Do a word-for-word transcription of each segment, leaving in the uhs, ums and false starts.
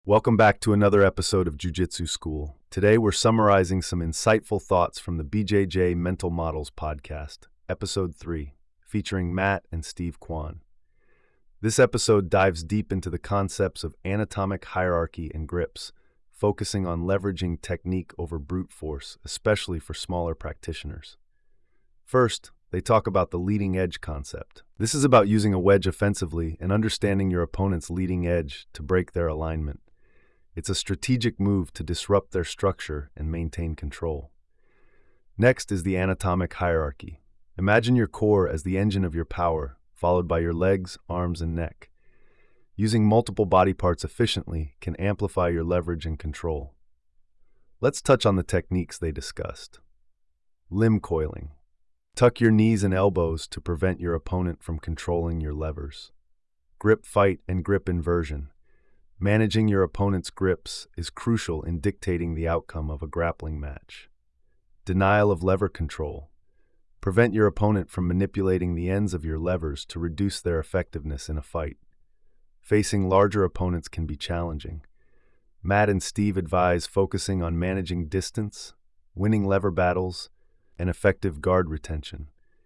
Welcome back to another episode of Jiu-Jitsu School. Today we're summarizing some insightful thoughts from the B J J Mental Models podcast, Episode three, featuring Matt and Steve Kwan. This episode dives deep into the concepts of anatomic hierarchy and grips, focusing on leveraging technique over brute force, especially for smaller practitioners. First, they talk about the leading edge concept. This is about using a wedge offensively and understanding your opponent's leading edge to break their alignment. It's a strategic move to disrupt their structure and maintain control. Next is the anatomic hierarchy. Imagine your core as the engine of your power, followed by your legs, arms, and neck. Using multiple body parts efficiently can amplify your leverage and control. Let's touch on the techniques they discussed. Limb coiling. Tuck your knees and elbows to prevent your opponent from controlling your levers. Grip fight and grip inversion. Managing your opponent's grips is crucial in dictating the outcome of a grappling match. Denial of lever control. Prevent your opponent from manipulating the ends of your levers to reduce their effectiveness in a fight. Facing larger opponents can be challenging. Matt and Steve advise focusing on managing distance, winning lever battles, and effective guard retention.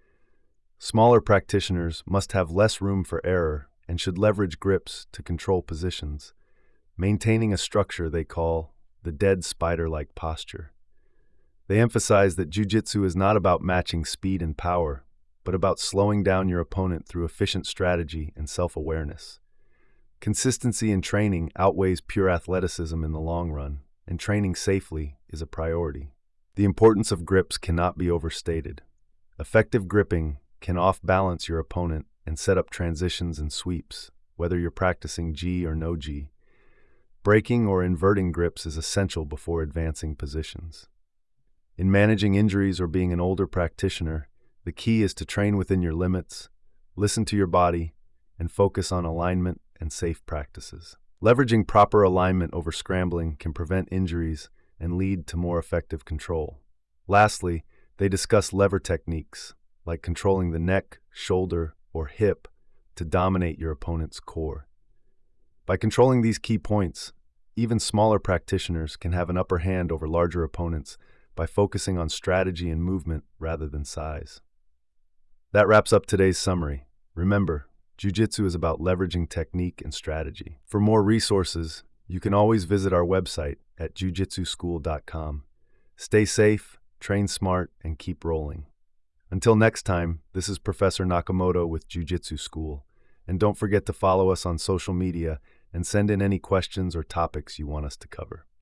Smaller practitioners must have less room for error and should leverage grips to control positions, maintaining a structure they call the dead spider-like posture. They emphasize that jiu-jitsu is not about matching speed and power, but about slowing down your opponent through efficient strategy and self-awareness. Consistency in training outweighs pure athleticism in the long run, and training safely is a priority. The importance of grips cannot be overstated. Effective gripping can off-balance your opponent and set up transitions and sweeps, whether you're practicing gi or no gi. Breaking or inverting grips is essential before advancing positions. In managing injuries or being an older practitioner, the key is to train within your limits, listen to your body, and focus on alignment and safe practices. Leveraging proper alignment over scrambling can prevent injuries and lead to more effective control. Lastly, they discuss lever techniques, like controlling the neck, shoulder, or hip to dominate your opponent's core. By controlling these key points, even smaller practitioners can have an upper hand over larger opponents by focusing on strategy and movement rather than size. That wraps up today's summary. Remember, jiu-jitsu is about leveraging technique and strategy. For more resources, you can always visit our website at jiu jitsu school dot com. Stay safe, train smart, and keep rolling. Until next time, this is Professor Nakamoto with Jiu-Jitsu School. And don't forget to follow us on social media and send in any questions or topics you want us to cover.